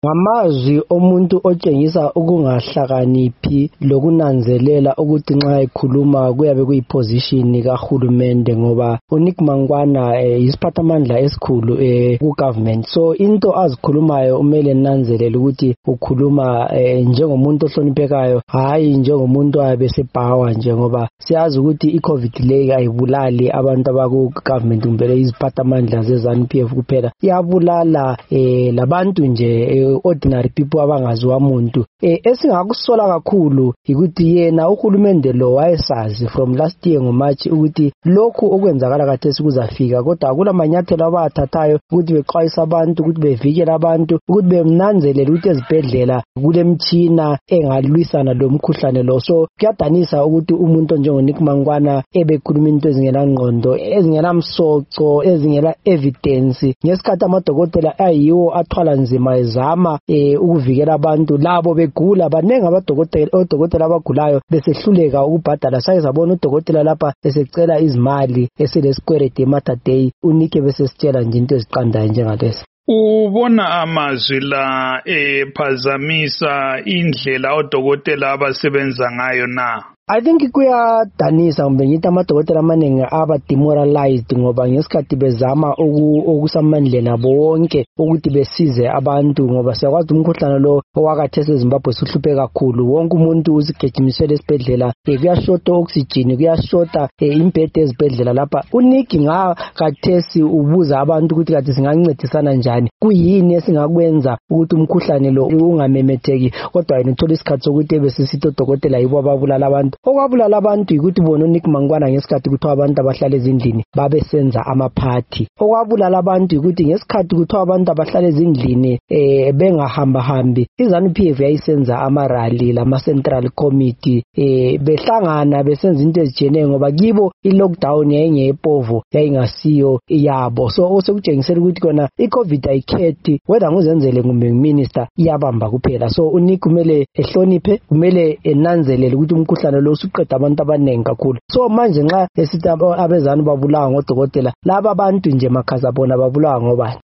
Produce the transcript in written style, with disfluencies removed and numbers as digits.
Ngamazwi omuntu otshengisa ukungahlakaniphi lokunanzelela ukuthi nxa ekhuluma kuyabe kuyiposition kahulumende, ngoba uNick Mangwana yisiphathamandla esikhulu ku-government. So into azikhulumayo umele nanzelela ukuthi ukhuluma njengomuntu ohloniphekayo, hayi njengomuntu ayabe sebhawa nje, ngoba siyazi ukuthi i-COVID le ayibulali abantu abaku-government kumbe iziphathamandla ze-ZANU-PF kuphela, iyabulala labantu nje ordinary people abangaziwa muntu. Esingakusola kakhulu ukuthi yena uhulumende lo wayesazi from last year ngoMarch ukuthi lokhu okwenzakala khathesi kuzafika, kodwa akulamanyathelo abathathayo ukuthi bexwayisa abantu, ukuthi bevikele abantu, ukuthi bemnanzelela ukuthi ezibhedlela kulemtshina engalwisana lomkhuhlane lo. So kuyadanisa ukuthi umuntu njengoNick Mangwana ebekhuluma into ezingenangqondo, ezingenamsoco, ezingela evidence, ngesikhathi amadokotela ayiwo athwala nzima ezama ukuvikela abantu labo begula. Banengi odokotela abagulayo besehluleka ukubhadala. Sayizabona udokotela lapha esecela izimali eselesikwelede eMatha Day, uNick besesitshela nje into eziqandayo njengalezi. Ubona amazwi la ephazamisa indlela odokotela abasebenza ngayo na? I think kuyadanisa kumbe ngithi amadokotela amaningi aba demoralized ngoba ngesikhathi bezama okusamandleni abo wonke ukuthi besize abantu, ngoba siyakwazi umkhuhlane lo owakhathesi eZimbabwe sihluphe kakhulu. Wonke umuntu usigejimisela esibhedlela, kuyashota oxygen, kuyashota imbhede ezibhedlela lapha. uNick ngakhathesi ubuza abantu ukuthi kade singancedisana njani, kuyini esingakwenza ukuthi umkhuhlane lo ungamemetheki, kodwa yena uthola isikhathi sokuthi besisithi odokotela yibo ababulala abantu. Okwabulala abantu yikuthi bona uNick Mangwana ngesikhathi kuthiwa abantu abahlala ezindlini babesenza amaphathi. Okwabulala abantu yikuthi ngesikhathi kuthiwa abantu abahlala ezindlini bengahambahambi, iZANU-PF yayisenza amarally lama-Central Committee, behlangana besenza into ezitshiyeneyo ngoba kibo i-lockdown yayingeyepovo, yayingasiyo yabo. So sekutshengisela ukuthi kona i-COVID ayikhethi whether nguzenzele kumbe nguminister, iyabamba kuphela. So uNick kumele ehloniphe, kumele enanzelele ukuthi umkhuhlane lo usuqeda abantu abanengi kakhulu. So manje nxa esithi abezanu babulawa ngodokotela, laba abantu nje makhaza bona babulawa ngobani?